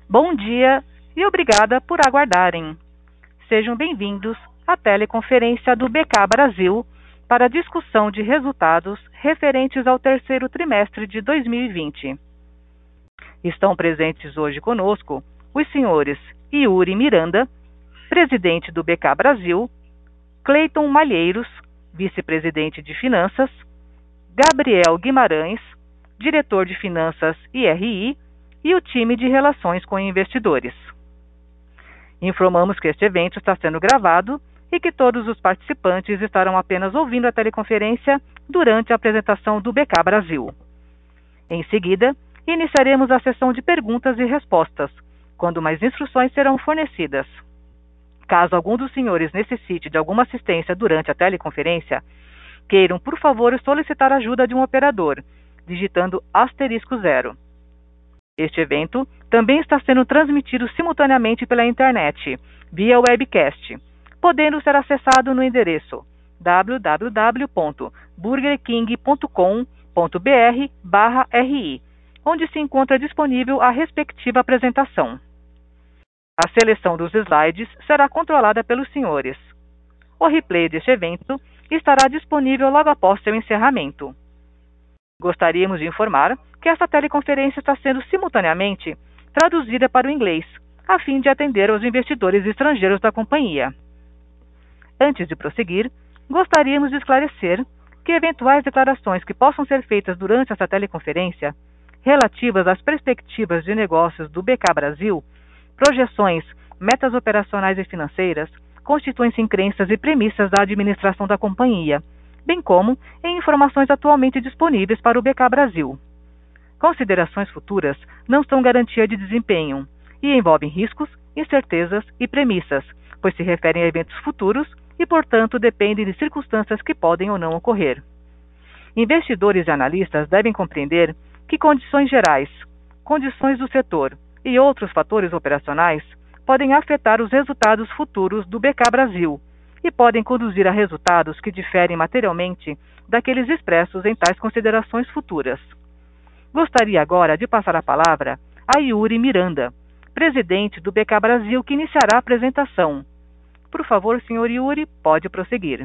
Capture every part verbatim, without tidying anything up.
Bom dia e obrigada por aguardarem. Sejam bem-vindos à teleconferência do B K Brasil para a discussão de resultados referentes ao terceiro trimestre de dois mil e vinte. Estão presentes hoje conosco os senhores Yuri Miranda, presidente do B K Brasil, Cleiton Malheiros, vice-presidente de Finanças, Gabriel Guimarães, diretor de Finanças e R I, e o time de Relações com Investidores. Informamos que este evento está sendo gravado e que todos os participantes estarão apenas ouvindo a teleconferência durante a apresentação do B K Brasil. Em seguida, iniciaremos a sessão de perguntas e respostas, quando mais instruções serão fornecidas. Caso algum dos senhores necessite de alguma assistência durante a teleconferência, queiram, por favor, solicitar a ajuda de um operador, digitando asterisco zero. Este evento também está sendo transmitido simultaneamente pela internet, via webcast, podendo ser acessado no endereço w w w ponto burger king ponto com ponto b r barra r i, onde se encontra disponível a respectiva apresentação. A seleção dos slides será controlada pelos senhores. O replay deste evento estará disponível logo após seu encerramento. Gostaríamos de informar que esta teleconferência está sendo simultaneamente traduzida para o inglês, a fim de atender aos investidores estrangeiros da companhia. Antes de prosseguir, gostaríamos de esclarecer que eventuais declarações que possam ser feitas durante esta teleconferência, relativas às perspectivas de negócios do B K Brasil, projeções, metas operacionais e financeiras, constituem-se em crenças e premissas da administração da companhia, bem como em informações atualmente disponíveis para o B K Brasil. Considerações futuras não são garantia de desempenho e envolvem riscos, incertezas e premissas, pois se referem a eventos futuros e, portanto, dependem de circunstâncias que podem ou não ocorrer. Investidores e analistas devem compreender que condições gerais, condições do setor e outros fatores operacionais podem afetar os resultados futuros do B K Brasil e podem conduzir a resultados que diferem materialmente daqueles expressos em tais considerações futuras. Gostaria agora de passar a palavra a Yuri Miranda, presidente do B K Brasil, que iniciará a apresentação. Por favor, senhor Yuri, pode prosseguir.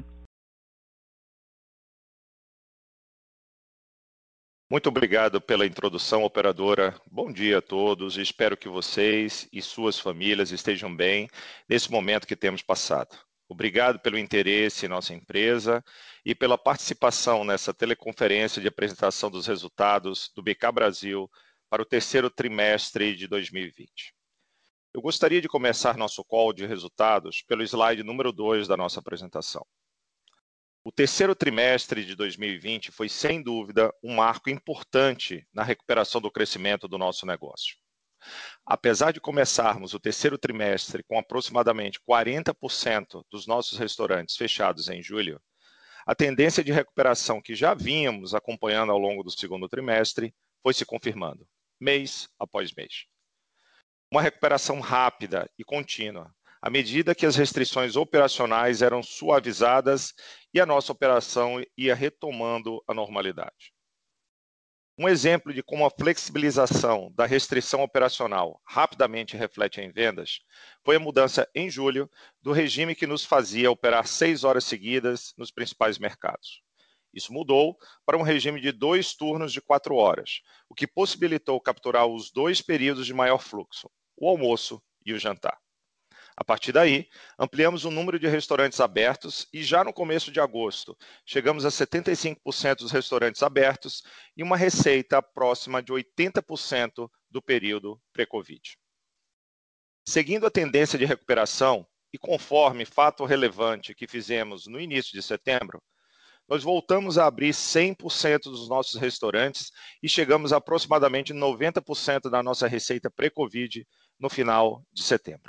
Muito obrigado pela introdução, operadora. Bom dia a todos. Espero que vocês e suas famílias estejam bem nesse momento que temos passado. Obrigado pelo interesse em nossa empresa e pela participação nessa teleconferência de apresentação dos resultados do B K Brasil para o terceiro trimestre de dois mil e vinte. Eu gostaria de começar nosso call de resultados pelo slide número dois da nossa apresentação. O terceiro trimestre de dois mil e vinte foi, sem dúvida, um marco importante na recuperação do crescimento do nosso negócio. Apesar de começarmos o terceiro trimestre com aproximadamente quarenta por cento dos nossos restaurantes fechados em julho, a tendência de recuperação que já vínhamos acompanhando ao longo do segundo trimestre foi se confirmando, mês após mês. Uma recuperação rápida e contínua, à medida que as restrições operacionais eram suavizadas e a nossa operação ia retomando a normalidade. Um exemplo de como a flexibilização da restrição operacional rapidamente reflete em vendas foi a mudança em julho do regime que nos fazia operar seis horas seguidas nos principais mercados. Isso mudou para um regime de dois turnos de quatro horas, o que possibilitou capturar os dois períodos de maior fluxo, o almoço e o jantar. A partir daí, ampliamos o número de restaurantes abertos e já no começo de agosto, chegamos a setenta e cinco por cento dos restaurantes abertos e uma receita próxima de oitenta por cento do período pré-Covid. Seguindo a tendência de recuperação e conforme fato relevante que fizemos no início de setembro, nós voltamos a abrir cem por cento dos nossos restaurantes e chegamos a aproximadamente noventa por cento da nossa receita pré-Covid no final de setembro.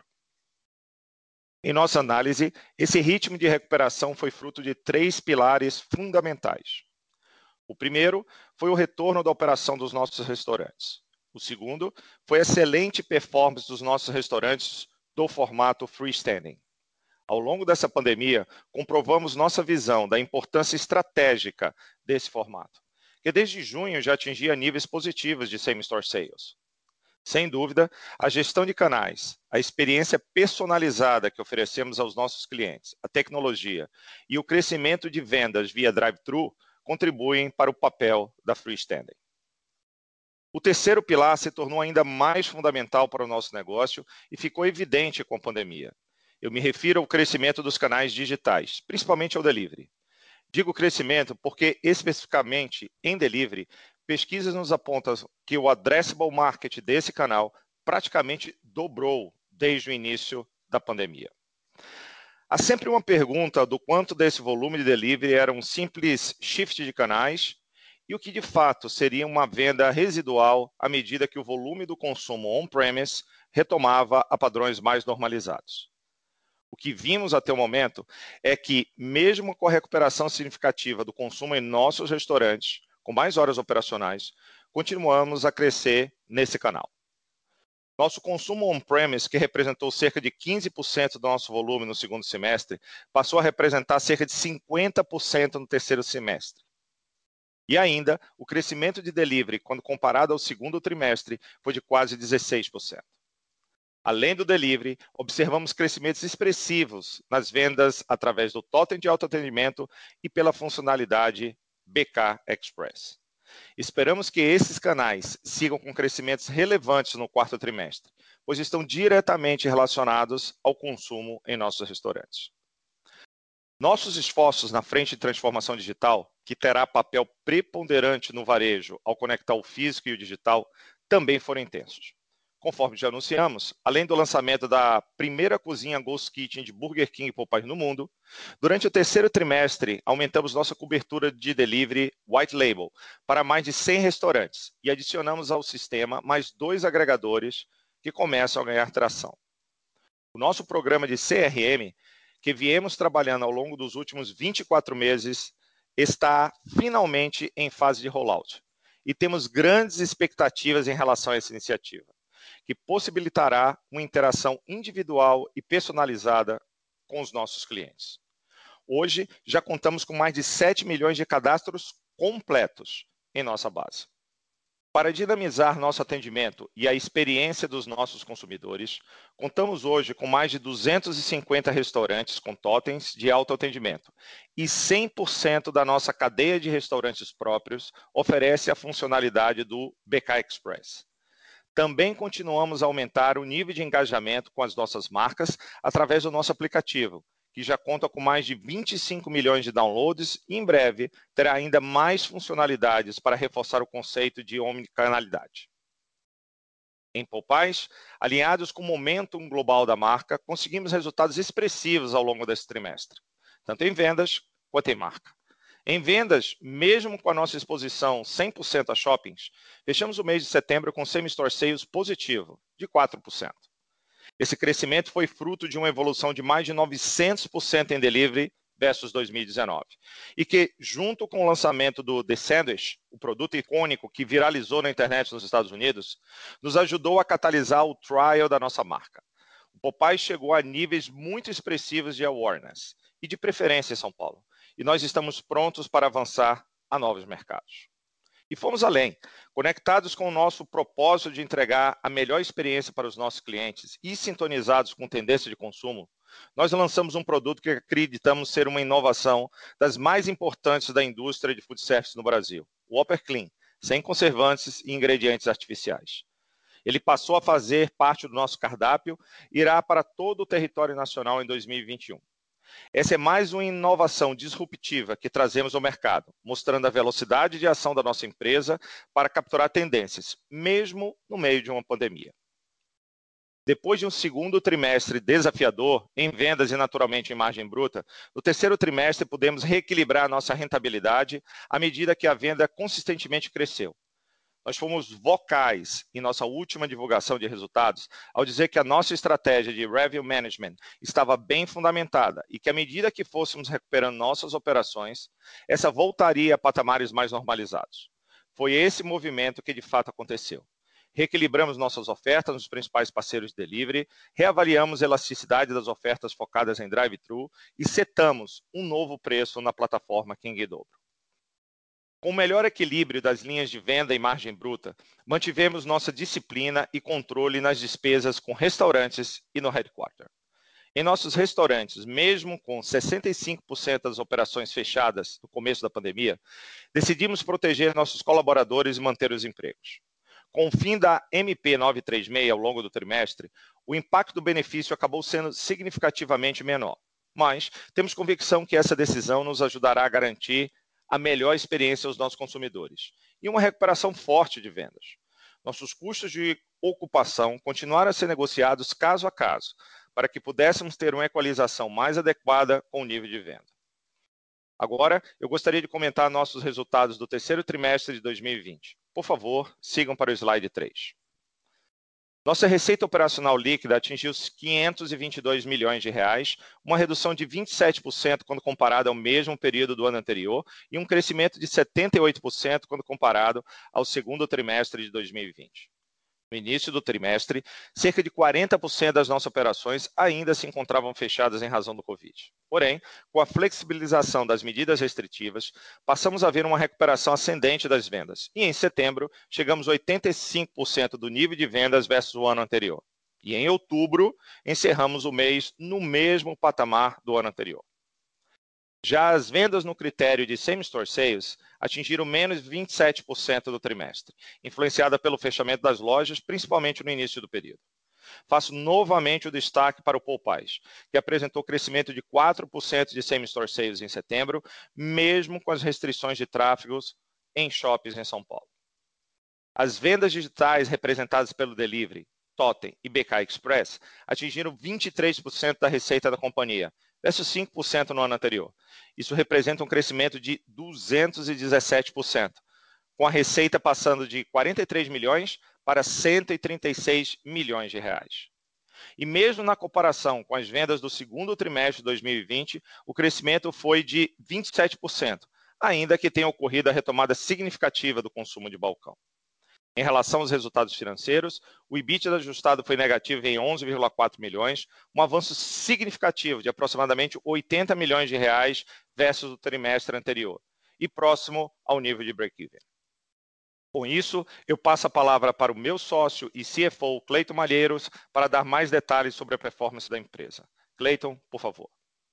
Em nossa análise, esse ritmo de recuperação foi fruto de três pilares fundamentais. O primeiro foi o retorno da operação dos nossos restaurantes. O segundo foi a excelente performance dos nossos restaurantes do formato freestanding. Ao longo dessa pandemia, comprovamos nossa visão da importância estratégica desse formato, que desde junho já atingia níveis positivos de same-store sales. Sem dúvida, a gestão de canais, a experiência personalizada que oferecemos aos nossos clientes, a tecnologia e o crescimento de vendas via drive-thru contribuem para o papel da freestanding. O terceiro pilar se tornou ainda mais fundamental para o nosso negócio e ficou evidente com a pandemia. Eu me refiro ao crescimento dos canais digitais, principalmente ao delivery. Digo crescimento porque, especificamente em delivery, pesquisas nos apontam que o addressable market desse canal praticamente dobrou desde o início da pandemia. Há sempre uma pergunta do quanto desse volume de delivery era um simples shift de canais e o que de fato seria uma venda residual à medida que o volume do consumo on-premise retomava a padrões mais normalizados. O que vimos até o momento é que, mesmo com a recuperação significativa do consumo em nossos restaurantes, com mais horas operacionais, continuamos a crescer nesse canal. Nosso consumo on-premise, que representou cerca de quinze por cento do nosso volume no segundo semestre, passou a representar cerca de cinquenta por cento no terceiro semestre. E ainda, o crescimento de delivery, quando comparado ao segundo trimestre, foi de quase dezesseis por cento. Além do delivery, observamos crescimentos expressivos nas vendas através do totem de autoatendimento e pela funcionalidade B K Express. Esperamos que esses canais sigam com crescimentos relevantes no quarto trimestre, pois estão diretamente relacionados ao consumo em nossos restaurantes. Nossos esforços na frente de transformação digital, que terá papel preponderante no varejo ao conectar o físico e o digital, também foram intensos. Conforme já anunciamos, além do lançamento da primeira cozinha Ghost Kitchen de Burger King e Popeyes no mundo, durante o terceiro trimestre, aumentamos nossa cobertura de delivery White Label para mais de cem restaurantes e adicionamos ao sistema mais dois agregadores que começam a ganhar tração. O nosso programa de C R M, que viemos trabalhando ao longo dos últimos vinte e quatro meses, está finalmente em fase de rollout e temos grandes expectativas em relação a essa iniciativa, que possibilitará uma interação individual e personalizada com os nossos clientes. Hoje, já contamos com mais de sete milhões de cadastros completos em nossa base. Para dinamizar nosso atendimento e a experiência dos nossos consumidores, contamos hoje com mais de duzentos e cinquenta restaurantes com totens de autoatendimento e cem por cento da nossa cadeia de restaurantes próprios oferece a funcionalidade do B K Express. Também continuamos a aumentar o nível de engajamento com as nossas marcas através do nosso aplicativo, que já conta com mais de vinte e cinco milhões de downloads e em breve terá ainda mais funcionalidades para reforçar o conceito de omnicanalidade. Em Popeyes, alinhados com o momentum global da marca, conseguimos resultados expressivos ao longo desse trimestre, tanto em vendas quanto em marca. Em vendas, mesmo com a nossa exposição cem por cento a shoppings, fechamos o mês de setembro com same-store sales positivo, de quatro por cento. Esse crescimento foi fruto de uma evolução de mais de novecentos por cento em delivery versus dois mil e dezenove. E que, junto com o lançamento do The Sandwich, o produto icônico que viralizou na internet nos Estados Unidos, nos ajudou a catalisar o trial da nossa marca. O Popeyes chegou a níveis muito expressivos de awareness e de preferência em São Paulo. E nós estamos prontos para avançar a novos mercados. E fomos além, conectados com o nosso propósito de entregar a melhor experiência para os nossos clientes e sintonizados com tendência de consumo, nós lançamos um produto que acreditamos ser uma inovação das mais importantes da indústria de food service no Brasil, o Whopper Clean, sem conservantes e ingredientes artificiais. Ele passou a fazer parte do nosso cardápio e irá para todo o território nacional em dois mil e vinte e um. Essa é mais uma inovação disruptiva que trazemos ao mercado, mostrando a velocidade de ação da nossa empresa para capturar tendências, mesmo no meio de uma pandemia. Depois de um segundo trimestre desafiador, em vendas e naturalmente em margem bruta, no terceiro trimestre pudemos reequilibrar nossa rentabilidade à medida que a venda consistentemente cresceu. Nós fomos vocais em nossa última divulgação de resultados ao dizer que a nossa estratégia de revenue management estava bem fundamentada e que à medida que fôssemos recuperando nossas operações, essa voltaria a patamares mais normalizados. Foi esse movimento que de fato aconteceu. Reequilibramos nossas ofertas nos principais parceiros de delivery, reavaliamos a elasticidade das ofertas focadas em drive-thru e setamos um novo preço na plataforma King Dobro. Com o melhor equilíbrio das linhas de venda e margem bruta, mantivemos nossa disciplina e controle nas despesas com restaurantes e no headquarter. Em nossos restaurantes, mesmo com sessenta e cinco por cento das operações fechadas no começo da pandemia, decidimos proteger nossos colaboradores e manter os empregos. Com o fim da M P novecentos e trinta e seis ao longo do trimestre, o impacto do benefício acabou sendo significativamente menor, mas temos convicção que essa decisão nos ajudará a garantir a melhor experiência aos nossos consumidores e uma recuperação forte de vendas. Nossos custos de ocupação continuaram a ser negociados caso a caso, para que pudéssemos ter uma equalização mais adequada com o nível de venda. Agora, eu gostaria de comentar nossos resultados do terceiro trimestre de dois mil e vinte. Por favor, sigam para o slide três. Nossa receita operacional líquida atingiu quinhentos e vinte e dois milhões de reais, uma redução de vinte e sete por cento quando comparado ao mesmo período do ano anterior e um crescimento de setenta e oito por cento quando comparado ao segundo trimestre de dois mil e vinte. No início do trimestre, cerca de quarenta por cento das nossas operações ainda se encontravam fechadas em razão do Covid. Porém, com a flexibilização das medidas restritivas, passamos a ver uma recuperação ascendente das vendas. E em setembro, chegamos a oitenta e cinco por cento do nível de vendas versus o ano anterior. E em outubro, encerramos o mês no mesmo patamar do ano anterior. Já as vendas no critério de same-store sales atingiram menos vinte e sete por cento do trimestre, influenciada pelo fechamento das lojas, principalmente no início do período. Faço novamente o destaque para o Popeyes, que apresentou crescimento de quatro por cento de same-store sales em setembro, mesmo com as restrições de tráfego em shoppings em São Paulo. As vendas digitais representadas pelo Delivery, Totem e B K Express atingiram vinte e três por cento da receita da companhia, versus cinco por cento no ano anterior. Isso representa um crescimento de duzentos e dezessete por cento, com a receita passando de quarenta e três milhões para cento e trinta e seis milhões de reais. E mesmo na comparação com as vendas do segundo trimestre de dois mil e vinte, o crescimento foi de vinte e sete por cento, ainda que tenha ocorrido a retomada significativa do consumo de balcão. Em relação aos resultados financeiros, o EBITDA ajustado foi negativo em onze vírgula quatro milhões, um avanço significativo de aproximadamente oitenta milhões de reais versus o trimestre anterior, e próximo ao nível de break-even. Com isso, eu passo a palavra para o meu sócio e C F O, Cleiton Malheiros, para dar mais detalhes sobre a performance da empresa. Cleiton, por favor.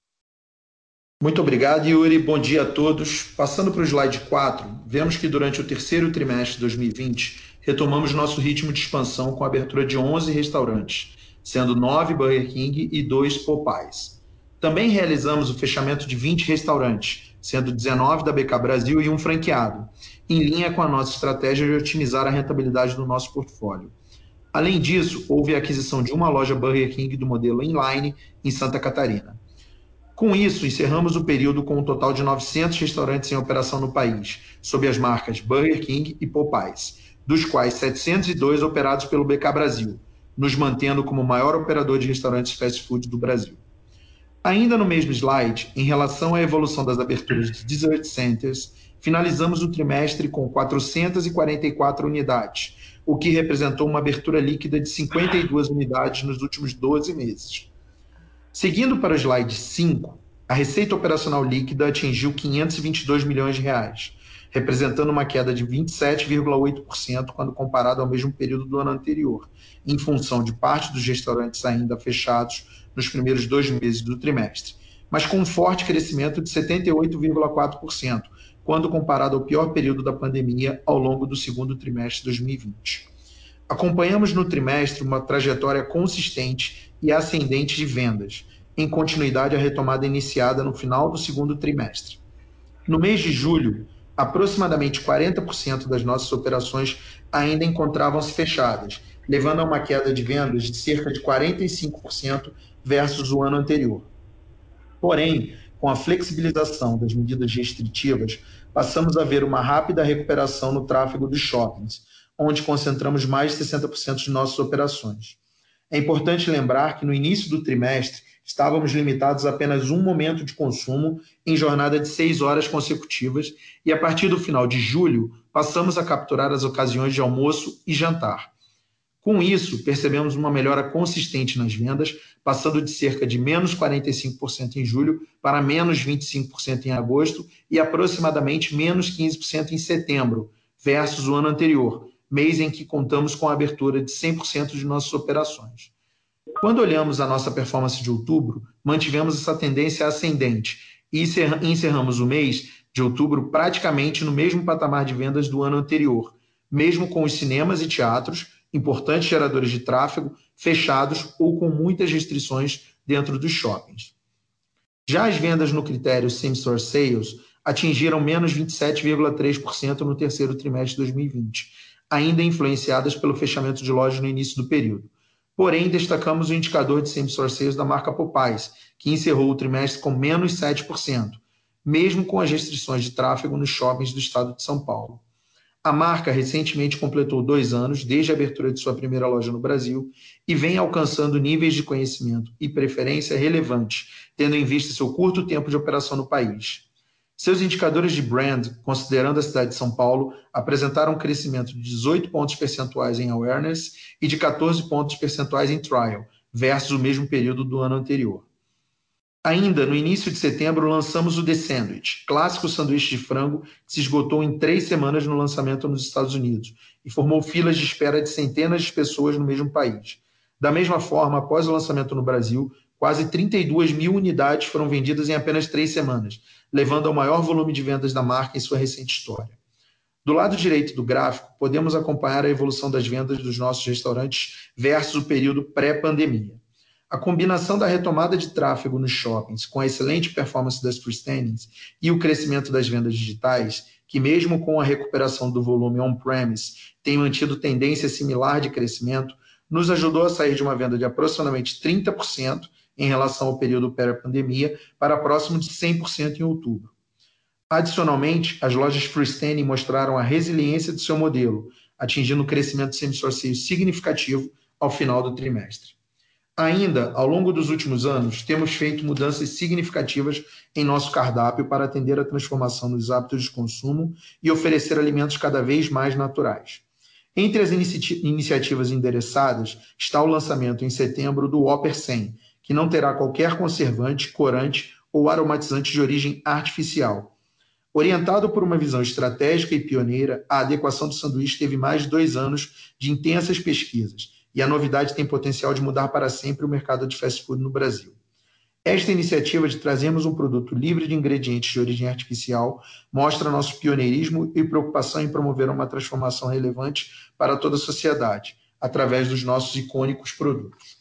Muito obrigado, Yuri. Bom dia a todos. Passando para o slide quatro, vemos que durante o terceiro trimestre de dois mil e vinte, retomamos nosso ritmo de expansão com a abertura de onze restaurantes, sendo nove Burger King e dois Popeyes. Também realizamos o fechamento de vinte restaurantes, sendo dezenove da B K Brasil e um franqueado, em linha com a nossa estratégia de otimizar a rentabilidade do nosso portfólio. Além disso, houve a aquisição de uma loja Burger King do modelo inline em Santa Catarina. Com isso, encerramos o período com um total de novecentos restaurantes em operação no país, sob as marcas Burger King e Popeyes, dos quais setecentos e dois operados pelo B K Brasil, nos mantendo como o maior operador de restaurantes fast food do Brasil. Ainda no mesmo slide, em relação à evolução das aberturas de Dessert Centers, finalizamos o trimestre com quatrocentas e quarenta e quatro unidades, o que representou uma abertura líquida de cinquenta e duas unidades nos últimos doze meses. Seguindo para o slide cinco, a receita operacional líquida atingiu quinhentos e vinte e dois milhões de reais, representando uma queda de vinte e sete vírgula oito por cento quando comparado ao mesmo período do ano anterior, em função de parte dos restaurantes ainda fechados nos primeiros dois meses do trimestre, mas com um forte crescimento de setenta e oito vírgula quatro por cento, quando comparado ao pior período da pandemia ao longo do segundo trimestre de dois mil e vinte. Acompanhamos no trimestre uma trajetória consistente e ascendente de vendas, em continuidade à retomada iniciada no final do segundo trimestre. No mês de julho, aproximadamente quarenta por cento das nossas operações ainda encontravam-se fechadas, levando a uma queda de vendas de cerca de quarenta e cinco por cento versus o ano anterior. Porém, com a flexibilização das medidas restritivas, passamos a ver uma rápida recuperação no tráfego dos shoppings, onde concentramos mais de sessenta por cento de nossas operações. É importante lembrar que no início do trimestre estávamos limitados a apenas um momento de consumo em jornada de seis horas consecutivas e a partir do final de julho passamos a capturar as ocasiões de almoço e jantar. Com isso, percebemos uma melhora consistente nas vendas, passando de cerca de menos quarenta e cinco por cento em julho para menos vinte e cinco por cento em agosto e aproximadamente menos quinze por cento em setembro, versus o ano anterior, mês em que contamos com a abertura de cem por cento de nossas operações. Quando olhamos a nossa performance de outubro, mantivemos essa tendência ascendente e encerramos o mês de outubro praticamente no mesmo patamar de vendas do ano anterior, mesmo com os cinemas e teatros, importantes geradores de tráfego, fechados ou com muitas restrições dentro dos shoppings. Já as vendas no critério Same Store Sales atingiram menos vinte e sete vírgula três por cento no terceiro trimestre de dois mil e vinte, ainda influenciadas pelo fechamento de lojas no início do período. Porém, destacamos o indicador de Same Store Sales da marca Popeyes, que encerrou o trimestre com menos sete por cento, mesmo com as restrições de tráfego nos shoppings do estado de São Paulo. A marca recentemente completou dois anos desde a abertura de sua primeira loja no Brasil e vem alcançando níveis de conhecimento e preferência relevantes, tendo em vista seu curto tempo de operação no país. Seus indicadores de brand, considerando a cidade de São Paulo, apresentaram um crescimento de dezoito pontos percentuais em awareness e de quatorze pontos percentuais em trial, versus o mesmo período do ano anterior. Ainda no início de setembro, lançamos o The Sandwich, clássico sanduíche de frango que se esgotou em três semanas no lançamento nos Estados Unidos e formou filas de espera de centenas de pessoas no mesmo país. Da mesma forma, após o lançamento no Brasil, quase trinta e duas mil unidades foram vendidas em apenas três semanas, levando ao maior volume de vendas da marca em sua recente história. Do lado direito do gráfico, podemos acompanhar a evolução das vendas dos nossos restaurantes versus o período pré-pandemia. A combinação da retomada de tráfego nos shoppings com a excelente performance das freestandings e o crescimento das vendas digitais, que mesmo com a recuperação do volume on-premise tem mantido tendência similar de crescimento, nos ajudou a sair de uma venda de aproximadamente trinta por cento em relação ao período pré-pandemia para próximo de cem por cento em outubro. Adicionalmente, as lojas freestanding mostraram a resiliência do seu modelo, atingindo um crescimento same-store sales significativo ao final do trimestre. Ainda, ao longo dos últimos anos, temos feito mudanças significativas em nosso cardápio para atender à transformação nos hábitos de consumo e oferecer alimentos cada vez mais naturais. Entre as inici- iniciativas endereçadas está o lançamento em setembro do Whopper cem, que não terá qualquer conservante, corante ou aromatizante de origem artificial. Orientado por uma visão estratégica e pioneira, a adequação do sanduíche teve mais de dois anos de intensas pesquisas, e a novidade tem potencial de mudar para sempre o mercado de fast food no Brasil. Esta iniciativa de trazermos um produto livre de ingredientes de origem artificial mostra nosso pioneirismo e preocupação em promover uma transformação relevante para toda a sociedade, através dos nossos icônicos produtos.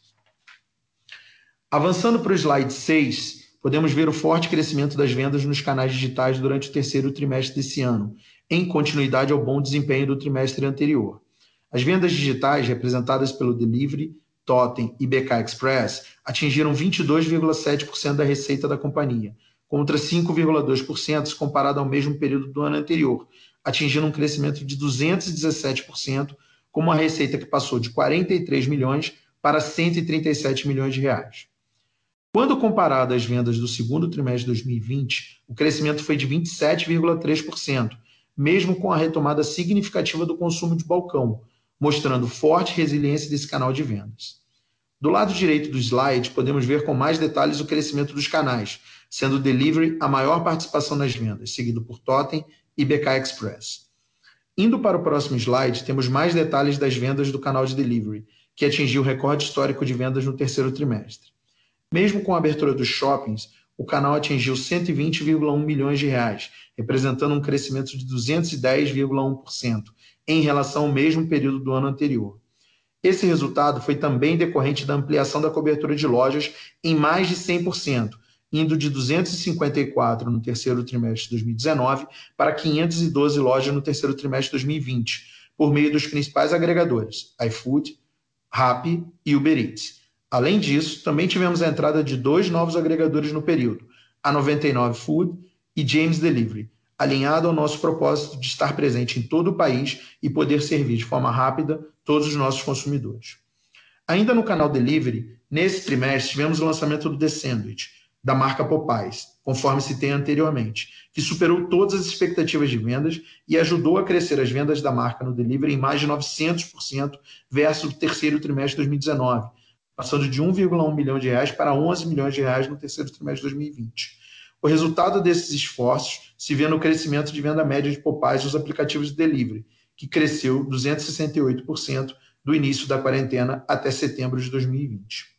Avançando para o slide seis, podemos ver o forte crescimento das vendas nos canais digitais durante o terceiro trimestre desse ano, em continuidade ao bom desempenho do trimestre anterior. As vendas digitais, representadas pelo Delivery, Totem e B K Express, atingiram vinte e dois vírgula sete por cento da receita da companhia, contra cinco vírgula dois por cento se comparado ao mesmo período do ano anterior, atingindo um crescimento de duzentos e dezessete por cento, com uma receita que passou de quarenta e três milhões para cento e trinta e sete milhões de reais. Quando comparado às vendas do segundo trimestre de dois mil e vinte, o crescimento foi de vinte e sete vírgula três por cento, mesmo com a retomada significativa do consumo de balcão, mostrando forte resiliência desse canal de vendas. Do lado direito do slide, podemos ver com mais detalhes o crescimento dos canais, sendo o Delivery a maior participação nas vendas, seguido por Totem e B K Express. Indo para o próximo slide, temos mais detalhes das vendas do canal de Delivery, que atingiu o recorde histórico de vendas no terceiro trimestre. Mesmo com a abertura dos shoppings, o canal atingiu cento e vinte vírgula um milhões de reais, representando um crescimento de duzentos e dez vírgula um por cento em relação ao mesmo período do ano anterior. Esse resultado foi também decorrente da ampliação da cobertura de lojas em mais de cem por cento, indo de duzentos e cinquenta e quatro no terceiro trimestre de dois mil e dezenove para quinhentas e doze lojas no terceiro trimestre de dois mil e vinte, por meio dos principais agregadores, iFood, Rappi e Uber Eats. Além disso, também tivemos a entrada de dois novos agregadores no período, a noventa e nove Food e James Delivery, alinhado ao nosso propósito de estar presente em todo o país e poder servir de forma rápida todos os nossos consumidores. Ainda no canal Delivery, nesse trimestre tivemos o lançamento do The Sandwich, da marca Popeyes, conforme citei anteriormente, que superou todas as expectativas de vendas e ajudou a crescer as vendas da marca no delivery em mais de novecentos por cento versus o terceiro trimestre de dois mil e dezenove, passando de um vírgula um milhão de reais para onze milhões de reais no terceiro trimestre de dois mil e vinte. O resultado desses esforços se vê no crescimento de venda média de Popeyes nos aplicativos de delivery, que cresceu duzentos e sessenta e oito por cento do início da quarentena até setembro de dois mil e vinte.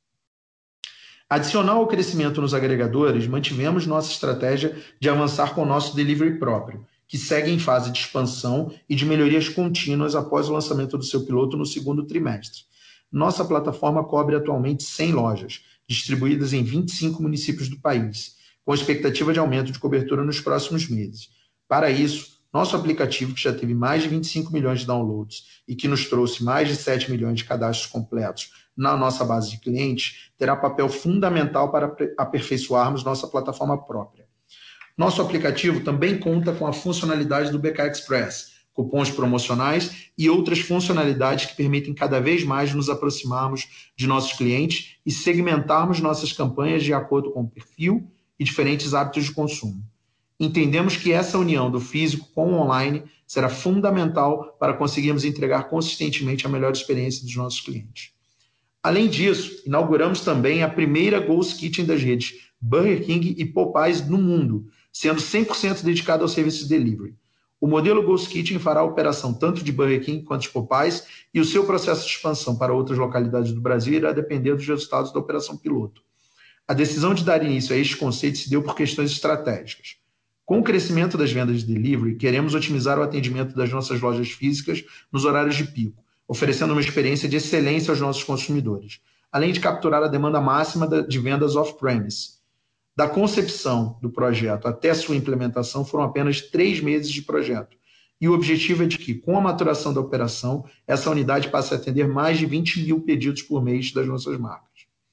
Adicional ao crescimento nos agregadores, mantivemos nossa estratégia de avançar com o nosso delivery próprio, que segue em fase de expansão e de melhorias contínuas após o lançamento do seu piloto no segundo trimestre. Nossa plataforma cobre atualmente cem lojas, distribuídas em vinte e cinco municípios do país, com expectativa de aumento de cobertura nos próximos meses. Para isso, nosso aplicativo, que já teve mais de vinte e cinco milhões de downloads e que nos trouxe mais de sete milhões de cadastros completos na nossa base de clientes, terá papel fundamental para aperfeiçoarmos nossa plataforma própria. Nosso aplicativo também conta com a funcionalidade do B K Express, cupons promocionais e outras funcionalidades que permitem cada vez mais nos aproximarmos de nossos clientes e segmentarmos nossas campanhas de acordo com o perfil e diferentes hábitos de consumo. Entendemos que essa união do físico com o online será fundamental para conseguirmos entregar consistentemente a melhor experiência dos nossos clientes. Além disso, inauguramos também a primeira Ghost Kitchen das redes Burger King e Popeyes no mundo, sendo cem por cento dedicada ao serviço de delivery. O modelo Ghost Kitchen fará a operação tanto de Burger King quanto de Popeyes e o seu processo de expansão para outras localidades do Brasil irá depender dos resultados da operação piloto. A decisão de dar início a este conceito se deu por questões estratégicas. Com o crescimento das vendas de delivery, queremos otimizar o atendimento das nossas lojas físicas nos horários de pico, oferecendo uma experiência de excelência aos nossos consumidores, além de capturar a demanda máxima de vendas off-premise. Da concepção do projeto até sua implementação foram apenas três meses de projeto, e o objetivo é de que, com a maturação da operação, essa unidade passe a atender mais de vinte mil pedidos por mês das nossas marcas.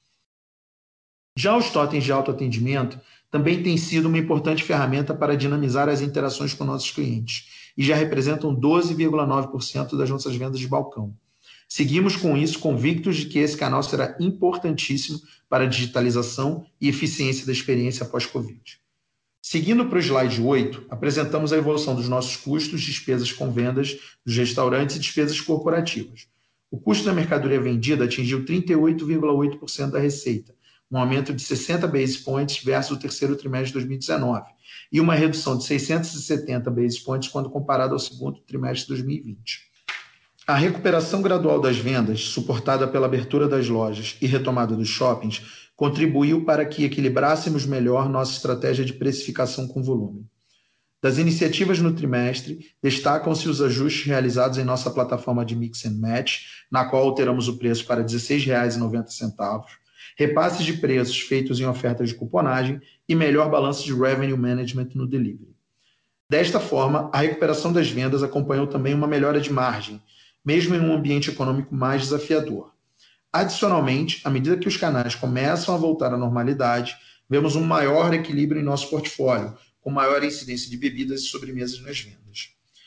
Já os totens de autoatendimento também têm sido uma importante ferramenta para dinamizar as interações com nossos clientes e já representam doze vírgula nove por cento das nossas vendas de balcão. Seguimos com isso convictos de que esse canal será importantíssimo para a digitalização e eficiência da experiência pós-Covid. Seguindo para o slide oito, apresentamos a evolução dos nossos custos, despesas com vendas dos restaurantes e despesas corporativas. O custo da mercadoria vendida atingiu trinta e oito vírgula oito por cento da receita, um aumento de sessenta basis points versus o terceiro trimestre de dois mil e dezenove, e uma redução de seiscentos e setenta basis points quando comparado ao segundo trimestre de dois mil e vinte. A recuperação gradual das vendas, suportada pela abertura das lojas e retomada dos shoppings, contribuiu para que equilibrássemos melhor nossa estratégia de precificação com volume. Das iniciativas no trimestre, destacam-se os ajustes realizados em nossa plataforma de Mix and Match, na qual alteramos o preço para dezesseis reais e noventa centavos, repasses de preços feitos em ofertas de cuponagem e melhor balanço de revenue management no delivery. Desta forma, a recuperação das vendas acompanhou também uma melhora de margem, mesmo em um ambiente econômico mais desafiador. Adicionalmente, à medida que os canais começam a voltar à normalidade, vemos um maior equilíbrio em nosso portfólio, com maior incidência de bebidas e sobremesas nas vendas.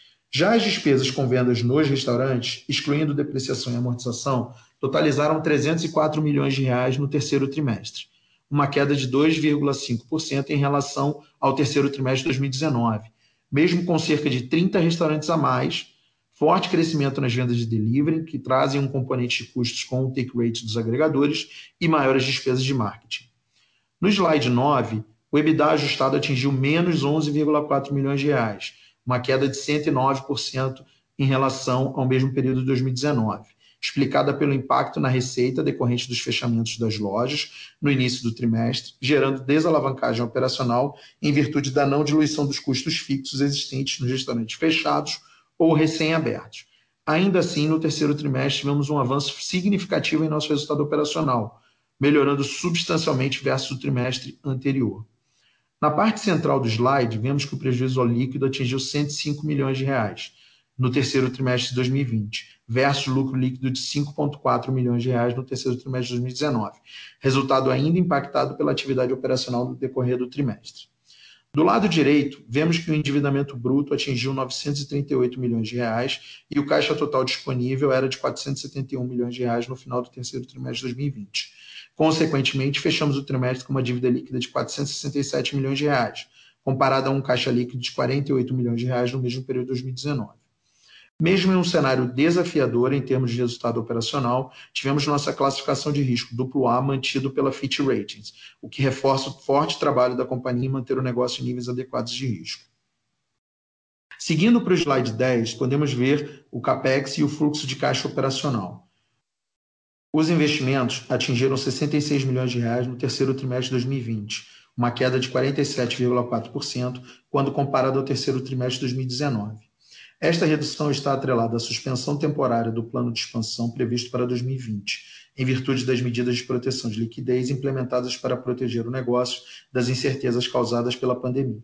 Já as despesas com vendas nos restaurantes, excluindo depreciação e amortização, totalizaram trezentos e quatro milhões de reais no terceiro trimestre, uma queda de dois vírgula cinco por cento em relação ao terceiro trimestre de dois mil e dezenove, mesmo com cerca de trinta restaurantes a mais, forte crescimento nas vendas de delivery, que trazem um componente de custos com o take rate dos agregadores e maiores despesas de marketing. No slide nove, o EBITDA ajustado atingiu menos onze vírgula quatro milhões de reais, uma queda de cento e nove por cento em relação ao mesmo período de dois mil e dezenove, explicada pelo impacto na receita decorrente dos fechamentos das lojas no início do trimestre, gerando desalavancagem operacional em virtude da não diluição dos custos fixos existentes nos restaurantes fechados ou recém-abertos. Ainda assim, no terceiro trimestre, tivemos um avanço significativo em nosso resultado operacional, melhorando substancialmente versus o trimestre anterior. Na parte central do slide, vemos que o prejuízo líquido atingiu cento e cinco milhões de reais no terceiro trimestre de dois mil e vinte, versus lucro líquido de cinco vírgula quatro milhões de reais no terceiro trimestre de dois mil e dezenove, resultado ainda impactado pela atividade operacional no decorrer do trimestre. Do lado direito, vemos que o endividamento bruto atingiu novecentos e trinta e oito milhões de reais e o caixa total disponível era de quatrocentos e setenta e um milhões de reais no final do terceiro trimestre de dois mil e vinte. Consequentemente, fechamos o trimestre com uma dívida líquida de quatrocentos e sessenta e sete milhões de reais, comparada a um caixa líquido de quarenta e oito milhões de reais no mesmo período de dois mil e dezenove. Mesmo em um cenário desafiador em termos de resultado operacional, tivemos nossa classificação de risco duplo A mantido pela Fitch Ratings, o que reforça o forte trabalho da companhia em manter o negócio em níveis adequados de risco. Seguindo para o slide dez, podemos ver o CAPEX e o fluxo de caixa operacional. Os investimentos atingiram sessenta e seis milhões de reais no terceiro trimestre de dois mil e vinte, uma queda de quarenta e sete vírgula quatro por cento quando comparado ao terceiro trimestre de dois mil e dezenove. Esta redução está atrelada à suspensão temporária do plano de expansão previsto para dois mil e vinte, em virtude das medidas de proteção de liquidez implementadas para proteger o negócio das incertezas causadas pela pandemia.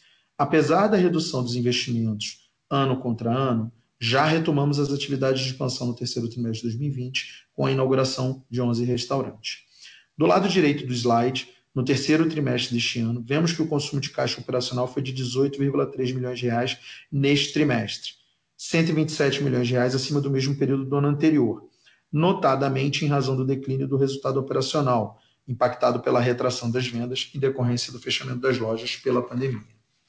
Apesar da redução dos investimentos ano contra ano, já retomamos as atividades de expansão no terceiro trimestre de dois mil e vinte, com a inauguração de onze restaurantes. Do lado direito do slide, no terceiro trimestre deste ano, vemos que o consumo de caixa operacional foi de dezoito vírgula três milhões de reais neste trimestre, cento e vinte e sete milhões de reais acima do mesmo período do ano anterior, notadamente em razão do declínio do resultado operacional, impactado pela retração das vendas em decorrência do fechamento das lojas pela pandemia.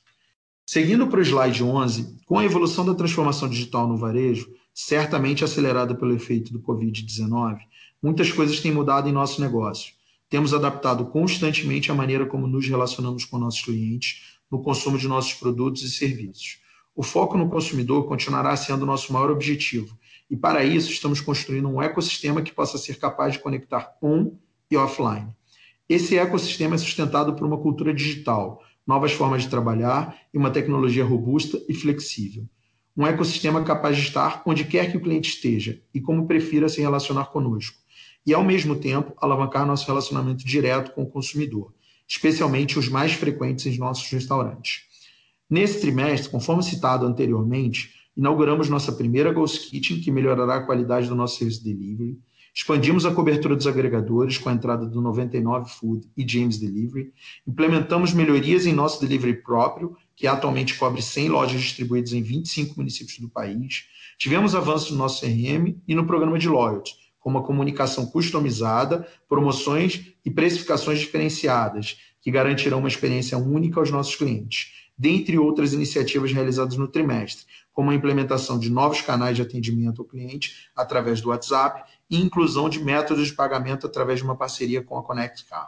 Seguindo para o slide onze, com a evolução da transformação digital no varejo, certamente acelerada pelo efeito do covid dezenove, muitas coisas têm mudado em nosso negócio. Temos adaptado constantemente a maneira como nos relacionamos com nossos clientes no consumo de nossos produtos e serviços. O foco no consumidor continuará sendo nosso maior objetivo e, para isso, estamos construindo um ecossistema que possa ser capaz de conectar on e offline. Esse ecossistema é sustentado por uma cultura digital, novas formas de trabalhar e uma tecnologia robusta e flexível. Um ecossistema capaz de estar onde quer que o cliente esteja e como prefira se relacionar conosco, e, ao mesmo tempo, alavancar nosso relacionamento direto com o consumidor, especialmente os mais frequentes em nossos restaurantes. Nesse trimestre, conforme citado anteriormente, inauguramos nossa primeira Ghost Kitchen, que melhorará a qualidade do nosso serviço de delivery. Expandimos a cobertura dos agregadores com a entrada do noventa e nove Food e James Delivery. Implementamos melhorias em nosso delivery próprio, que atualmente cobre cem lojas distribuídas em vinte e cinco municípios do país. Tivemos avanços no nosso C R M e no programa de loyalty, com uma comunicação customizada, promoções e precificações diferenciadas, que garantirão uma experiência única aos nossos clientes, dentre outras iniciativas realizadas no trimestre, como a implementação de novos canais de atendimento ao cliente através do WhatsApp e inclusão de métodos de pagamento através de uma parceria com a Connect Car.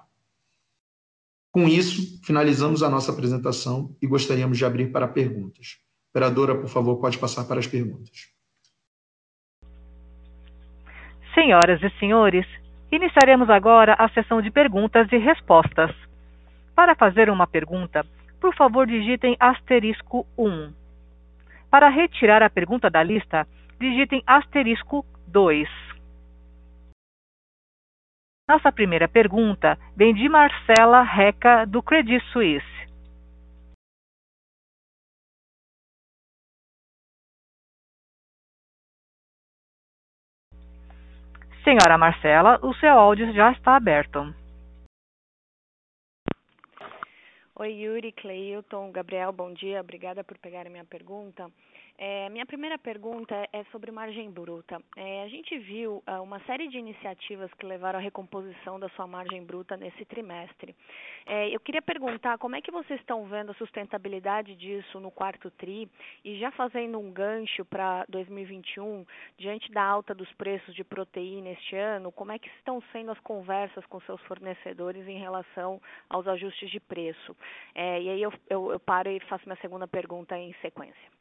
Com isso, finalizamos a nossa apresentação e gostaríamos de abrir para perguntas. Operadora, por favor, pode passar para as perguntas. Senhoras e senhores, iniciaremos agora a sessão de perguntas e respostas. Para fazer uma pergunta, por favor digitem asterisco um. Para retirar a pergunta da lista, digitem asterisco dois. Nossa primeira pergunta vem de Marcela Reca, do Credit Suisse. Senhora Marcela, o seu áudio já está aberto. Oi, Yuri, Cleilton, Gabriel, bom dia. Obrigada por pegar a minha pergunta. É, minha primeira pergunta é sobre margem bruta. É, a gente viu uh, uma série de iniciativas que levaram à recomposição da sua margem bruta nesse trimestre. É, eu queria perguntar como é que vocês estão vendo a sustentabilidade disso no quarto tri e já fazendo um gancho para dois mil e vinte e um, diante da alta dos preços de proteína este ano, como é que estão sendo as conversas com seus fornecedores em relação aos ajustes de preço? É, e aí eu, eu, eu paro e faço minha segunda pergunta em sequência.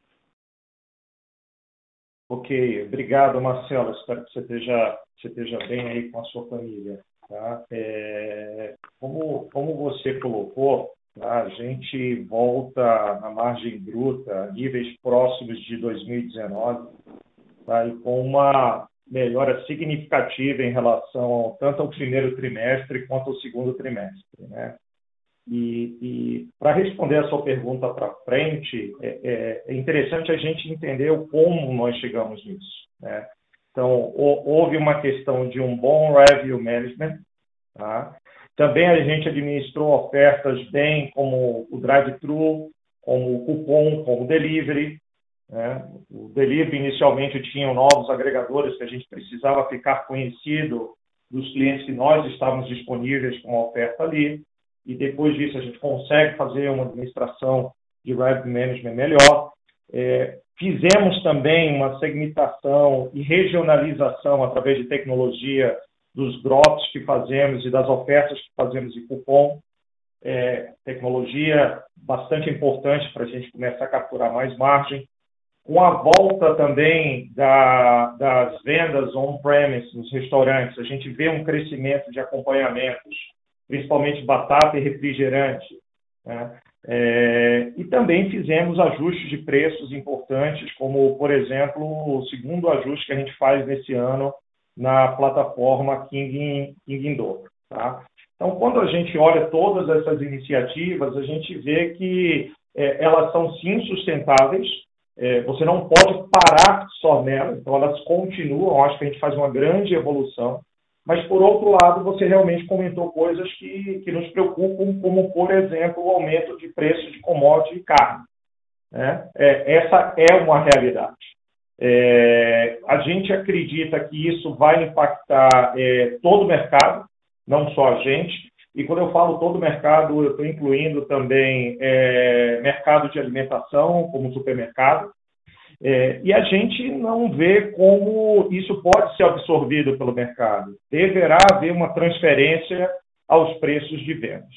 Ok, obrigado, Marcelo. Espero que você esteja, você esteja bem aí com a sua família. Tá? É, como, como você colocou, tá? A gente volta na margem bruta a níveis próximos de dois mil e dezenove, tá? E com uma melhora significativa em relação tanto ao primeiro trimestre quanto ao segundo trimestre, né? E, e para responder a sua pergunta para frente, é, é interessante a gente entender o como nós chegamos nisso, né? Então, houve uma questão de um bom revenue management, tá? Também a gente administrou ofertas bem como o drive-thru, como o cupom, como o delivery, né? O delivery inicialmente tinha novos agregadores que a gente precisava ficar conhecido dos clientes que nós estávamos disponíveis com a oferta ali, e depois disso a gente consegue fazer uma administração de revenue management melhor. É, fizemos também uma segmentação e regionalização através de tecnologia dos drops que fazemos e das ofertas que fazemos de cupom. É, tecnologia bastante importante para a gente começar a capturar mais margem. Com a volta também da, das vendas on-premise nos restaurantes, a gente vê um crescimento de acompanhamentos, principalmente batata e refrigerante, né? É, e também fizemos ajustes de preços importantes, como, por exemplo, o segundo ajuste que a gente faz nesse ano na plataforma King in Dobro, tá? Então, quando a gente olha todas essas iniciativas, a gente vê que é, elas são sim sustentáveis. É, você não pode parar só nela, então elas continuam. Acho que a gente faz uma grande evolução. Mas, por outro lado, você realmente comentou coisas que, que nos preocupam, como, por exemplo, o aumento de preço de commodity e carne, né? É, essa é uma realidade. É, a gente acredita que isso vai impactar é, todo o mercado, não só a gente. E quando eu falo todo o mercado, eu estou incluindo também é, mercado de alimentação, como supermercado. É, e a gente não vê como isso pode ser absorvido pelo mercado. Deverá haver uma transferência aos preços de vendas.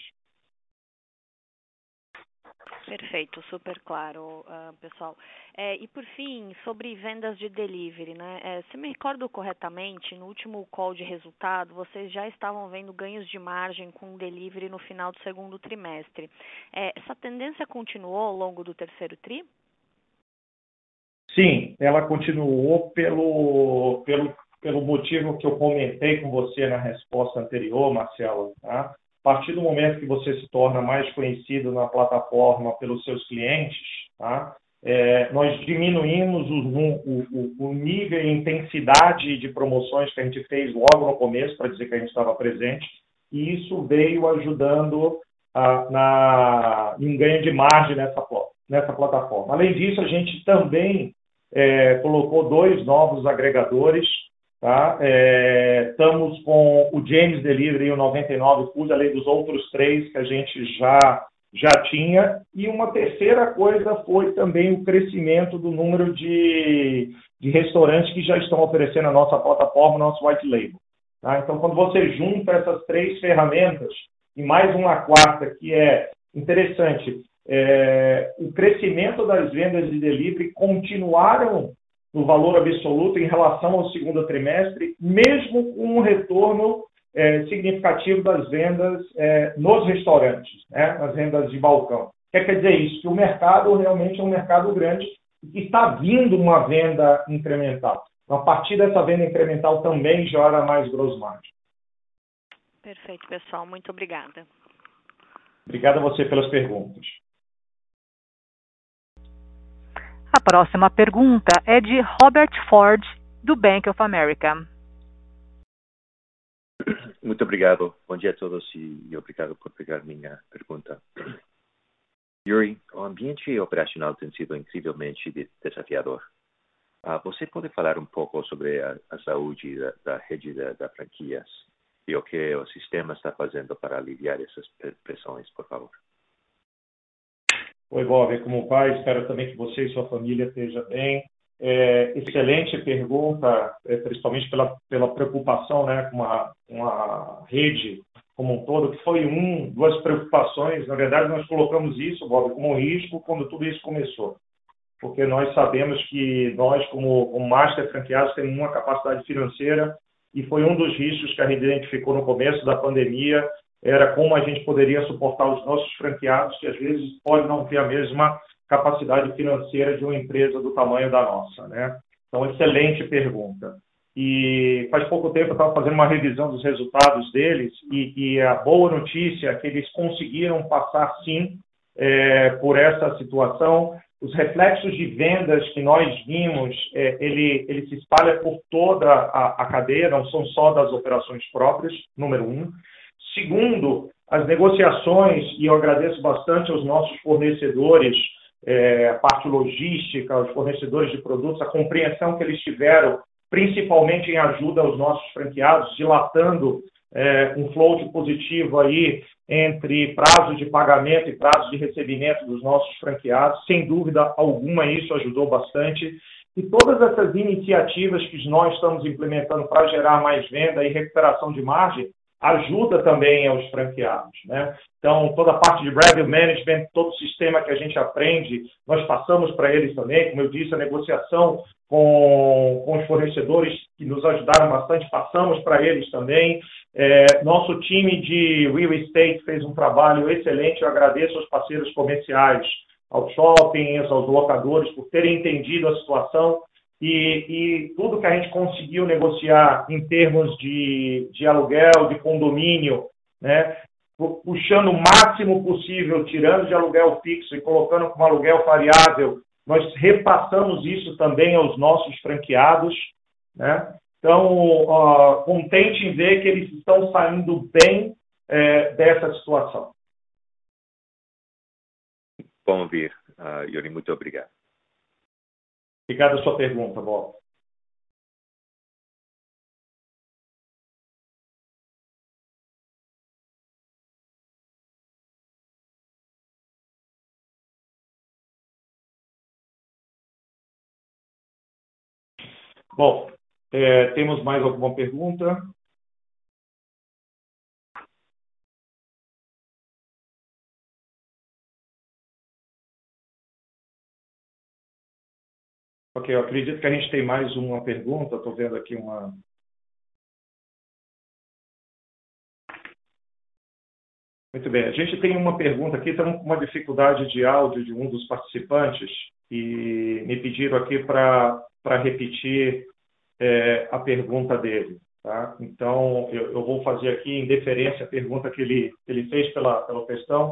Perfeito, super claro, uh, pessoal. É, e por fim, sobre vendas de delivery, né? É, se me recordo corretamente, no último call de resultado, vocês já estavam vendo ganhos de margem com delivery no final do segundo trimestre. É, essa tendência continuou ao longo do terceiro tri? Sim, ela continuou pelo, pelo, pelo motivo que eu comentei com você na resposta anterior, Marcelo, tá? A partir do momento que você se torna mais conhecido na plataforma pelos seus clientes, tá? É, nós diminuímos o, o, o nível e intensidade de promoções que a gente fez logo no começo, para dizer que a gente estava presente, e isso veio ajudando a, na, em ganho de margem nessa, nessa plataforma. Além disso, a gente também é, colocou dois novos agregadores. Tá? É, estamos com o James Delivery e o noventa e nove Food, além dos outros três que a gente já, já tinha. E uma terceira coisa foi também o crescimento do número de, de restaurantes que já estão oferecendo a nossa plataforma, o nosso white label. Tá? Então, quando você junta essas três ferramentas e mais uma quarta, que é interessante, é, o crescimento das vendas de delivery continuaram no valor absoluto em relação ao segundo trimestre, mesmo com um retorno é, significativo das vendas é, nos restaurantes, né, nas vendas de balcão. O que quer dizer isso? Que o mercado realmente é um mercado grande e que está vindo uma venda incremental. Então, a partir dessa venda incremental também gera mais gross margin. Perfeito, pessoal. Muito obrigada. Obrigado a você pelas perguntas. A próxima pergunta é de Robert Ford, do Bank of America. Muito obrigado. Bom dia a todos e obrigado por pegar minha pergunta. Yuri, o ambiente operacional tem sido incrivelmente desafiador. Uh, você pode falar um pouco sobre a, a saúde da, da rede da, da franquias e o que o sistema está fazendo para aliviar essas pressões, por favor? Oi, Bob, como pai, espero também que você e sua família estejam bem. É, excelente pergunta, é, principalmente pela, pela preocupação, né, com a, com a rede como um todo, que foi um, duas preocupações. Na verdade, nós colocamos isso, Bob, como risco quando tudo isso começou. Porque nós sabemos que nós, como, como master franqueados, temos uma capacidade financeira e foi um dos riscos que a gente identificou no começo da pandemia, era como a gente poderia suportar os nossos franqueados, que às vezes podem não ter a mesma capacidade financeira de uma empresa do tamanho da nossa, né? Então, excelente pergunta. E faz pouco tempo eu estava fazendo uma revisão dos resultados deles e, e a boa notícia é que eles conseguiram passar, sim, é, por essa situação. Os reflexos de vendas que nós vimos, é, ele, ele se espalha por toda a, a cadeia, não são só das operações próprias, número um. Segundo, as negociações, e eu agradeço bastante aos nossos fornecedores, é, a parte logística, os fornecedores de produtos, a compreensão que eles tiveram principalmente em ajuda aos nossos franqueados, dilatando é, um float positivo aí entre prazos de pagamento e prazos de recebimento dos nossos franqueados. Sem dúvida alguma, isso ajudou bastante. E todas essas iniciativas que nós estamos implementando para gerar mais venda e recuperação de margem, ajuda também aos franqueados, né? Então, toda a parte de revenue management, todo o sistema que a gente aprende, nós passamos para eles também. Como eu disse, a negociação com, com os fornecedores que nos ajudaram bastante, passamos para eles também. É, nosso time de real estate fez um trabalho excelente. Eu agradeço aos parceiros comerciais, aos shoppings, aos locadores, por terem entendido a situação. E, e tudo que a gente conseguiu negociar em termos de, de aluguel, de condomínio, né, puxando o máximo possível, tirando de aluguel fixo e colocando como aluguel variável, nós repassamos isso também aos nossos franqueados, né? Então, uh, contente em ver que eles estão saindo bem é, dessa situação. Bom ouvir, uh, Yuri, muito obrigado. Obrigado a sua pergunta, Bob. Bom, é, temos mais alguma pergunta? Ok, eu acredito que a gente tem mais uma pergunta. Estou vendo aqui uma... Muito bem, a gente tem uma pergunta aqui, estamos com uma dificuldade de áudio de um dos participantes e me pediram aqui para repetir é, a pergunta dele. Tá? Então, eu, eu vou fazer aqui em deferência a pergunta que ele, ele fez pela, pela questão.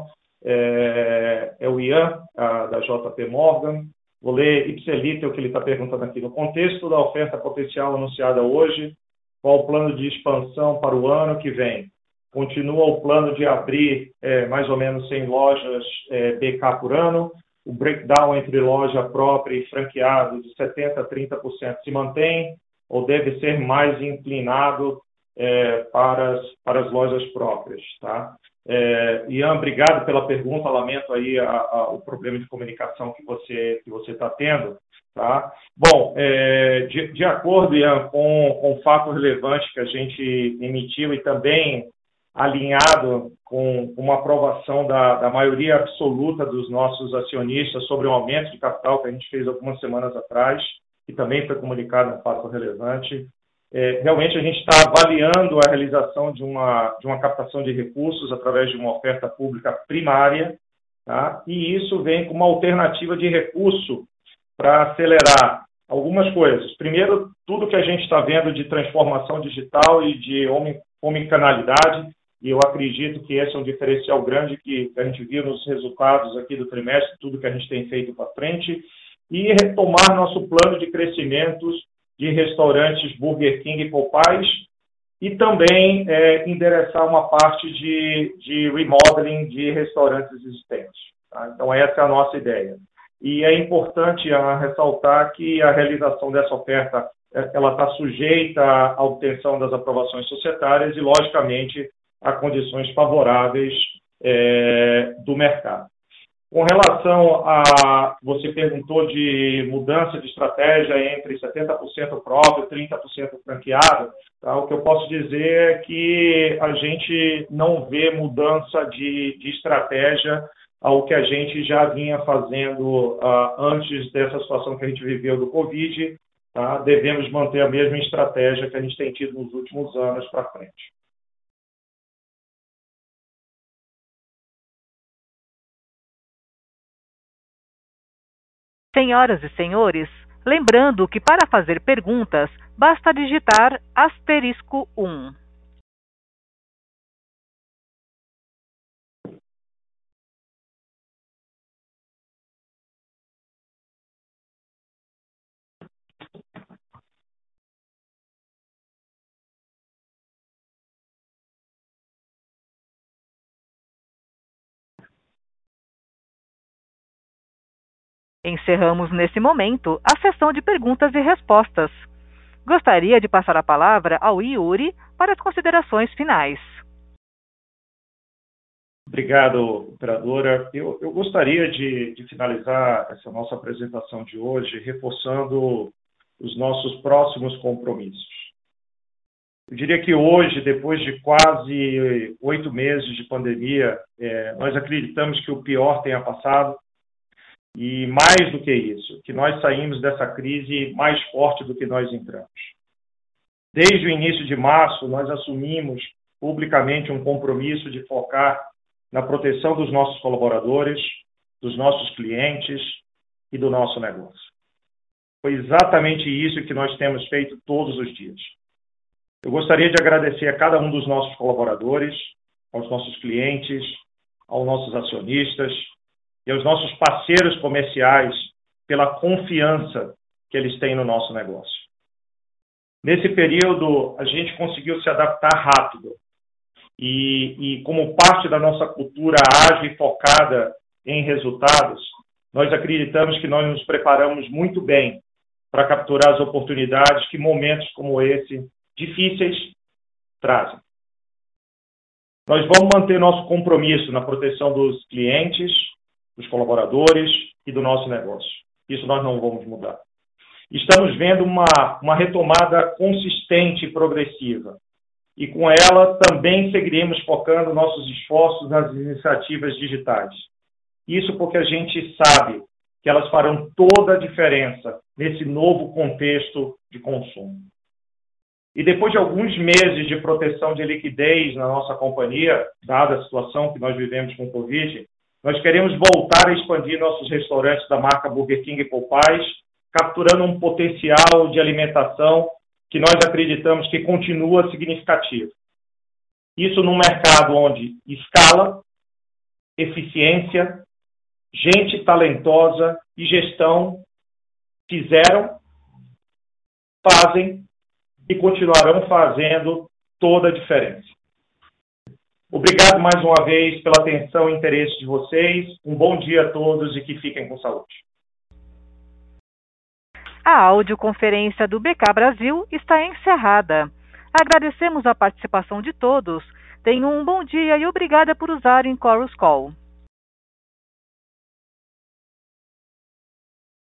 É, é o Ian, a, da J P Morgan. Vou ler ipsiliter o que ele está perguntando aqui. No contexto da oferta potencial anunciada hoje, qual o plano de expansão para o ano que vem? Continua o plano de abrir é, mais ou menos cem lojas é, B K por ano? O breakdown entre loja própria e franqueado de setenta por cento a trinta por cento se mantém ou deve ser mais inclinado é, para, as, para as lojas próprias? Tá? É, Ian, obrigado pela pergunta. Lamento aí a, a, o problema de comunicação que você que você está tendo. Tá? Bom, é, de, de acordo, Ian, com, com o fato relevante que a gente emitiu e também alinhado com uma aprovação da, da maioria absoluta dos nossos acionistas sobre o aumento de capital que a gente fez algumas semanas atrás, que também foi comunicado no fato relevante. É, realmente a gente está avaliando a realização de uma, de uma captação de recursos através de uma oferta pública primária, tá? E isso vem com uma alternativa de recurso para acelerar algumas coisas. Primeiro, tudo que a gente está vendo de transformação digital e de omnicanalidade, e eu acredito que esse é um diferencial grande que a gente viu nos resultados aqui do trimestre, tudo que a gente tem feito para frente, e retomar nosso plano de crescimentos de restaurantes Burger King e Popeyes, e também é, endereçar uma parte de, de remodeling de restaurantes existentes. Tá? Então, essa é a nossa ideia. E é importante a, ressaltar que a realização dessa oferta ela está sujeita à obtenção das aprovações societárias e, logicamente, a condições favoráveis é, do mercado. Com relação a... Você perguntou de mudança de estratégia entre setenta por cento próprio e trinta por cento franqueado. Tá? O que eu posso dizer é que a gente não vê mudança de, de estratégia ao que a gente já vinha fazendo uh, antes dessa situação que a gente viveu do Covid. Tá? Devemos manter a mesma estratégia que a gente tem tido nos últimos anos para frente. Senhoras e senhores, lembrando que para fazer perguntas, basta digitar asterisco um. Encerramos nesse momento a sessão de perguntas e respostas. Gostaria de passar a palavra ao Yuri para as considerações finais. Obrigado, operadora. Eu, eu gostaria de, de finalizar essa nossa apresentação de hoje reforçando os nossos próximos compromissos. Eu diria que hoje, depois de quase oito meses de pandemia, é, nós acreditamos que o pior tenha passado e, mais do que isso, que nós saímos dessa crise mais forte do que nós entramos. Desde o início de março, nós assumimos publicamente um compromisso de focar na proteção dos nossos colaboradores, dos nossos clientes e do nosso negócio. Foi exatamente isso que nós temos feito todos os dias. Eu gostaria de agradecer a cada um dos nossos colaboradores, aos nossos clientes, aos nossos acionistas e aos nossos parceiros comerciais pela confiança que eles têm no nosso negócio. Nesse período, a gente conseguiu se adaptar rápido e, e como parte da nossa cultura ágil e focada em resultados, nós acreditamos que nós nos preparamos muito bem para capturar as oportunidades que momentos como esse difíceis trazem. Nós vamos manter nosso compromisso na proteção dos clientes, dos colaboradores e do nosso negócio. Isso nós não vamos mudar. Estamos vendo uma, uma retomada consistente e progressiva. E com ela também seguiremos focando nossos esforços nas iniciativas digitais. Isso porque a gente sabe que elas farão toda a diferença nesse novo contexto de consumo. E depois de alguns meses de proteção de liquidez na nossa companhia, dada a situação que nós vivemos com o Covid, nós queremos voltar a expandir nossos restaurantes da marca Burger King e Popeyes, capturando um potencial de alimentação que nós acreditamos que continua significativo. Isso num mercado onde escala, eficiência, gente talentosa e gestão fizeram, fazem e continuarão fazendo toda a diferença. Obrigado mais uma vez pela atenção e interesse de vocês. Um bom dia a todos e que fiquem com saúde. A audioconferência do B K Brasil está encerrada. Agradecemos a participação de todos. Tenham um bom dia e obrigada por usarem Chorus Call.